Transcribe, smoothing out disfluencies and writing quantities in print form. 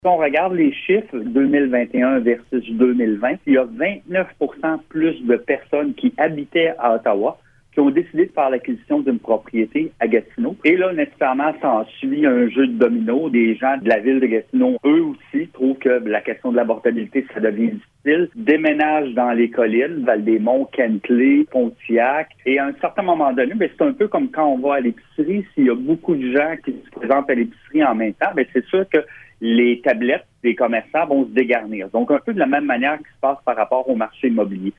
Si on regarde les chiffres 2021 versus 2020, il y a 29 plus de personnes qui habitaient à Ottawa qui ont décidé de faire l'acquisition d'une propriété à Gatineau. Et là, nécessairement, s'ensuit un jeu de domino. Des gens de la ville de Gatineau, eux aussi, trouvent que la question de l'abordabilité, ça devient difficile. Déménagent dans les collines, Val-des-Monts, Kentley, Pontiac. Et à un certain moment donné, c'est un peu comme quand on va à l'épicerie. S'il y a beaucoup de gens qui se présentent à l'épicerie en même temps, c'est sûr que les tablettes des commerçants vont se dégarnir. Donc, un peu de la même manière qui se passe par rapport au marché immobilier.